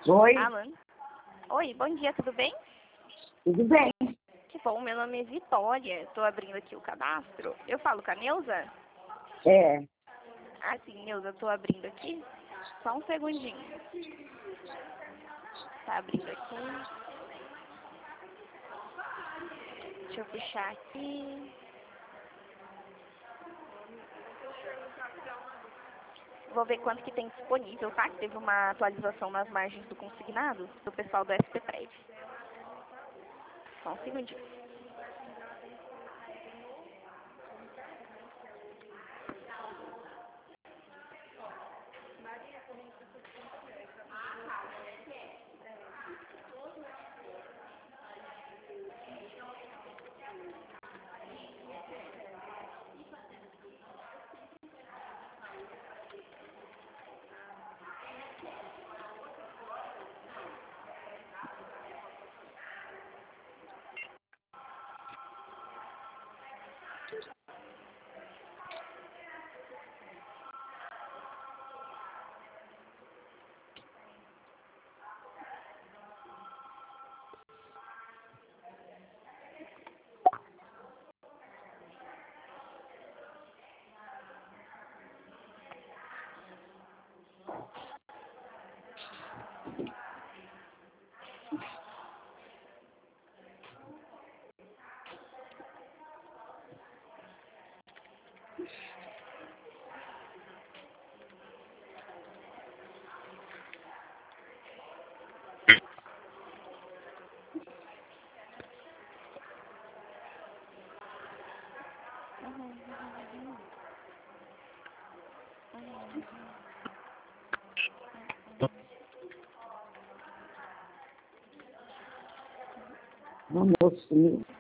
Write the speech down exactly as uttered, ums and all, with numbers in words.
Oi, Alan. Oi, bom dia, tudo bem? tudo bem? Que bom, meu nome é Vitória, estou abrindo aqui o cadastro. Eu falo com a Neuza? É, Ah, sim, Neuza, estou abrindo aqui. Só um segundinho. Tá abrindo aqui. Deixa eu puxar aqui. Vou ver quanto que tem disponível, tá? Que teve uma atualização nas margens do consignado do pessoal do S P Prédio. Só um segundinho. almoço.